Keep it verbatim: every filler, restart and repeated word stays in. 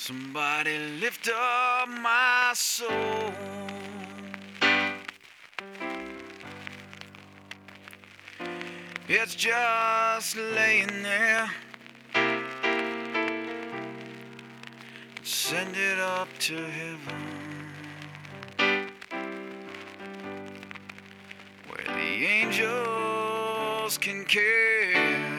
Somebody lift up my soul. It's just laying there. Send it up to heaven, where the angels can care.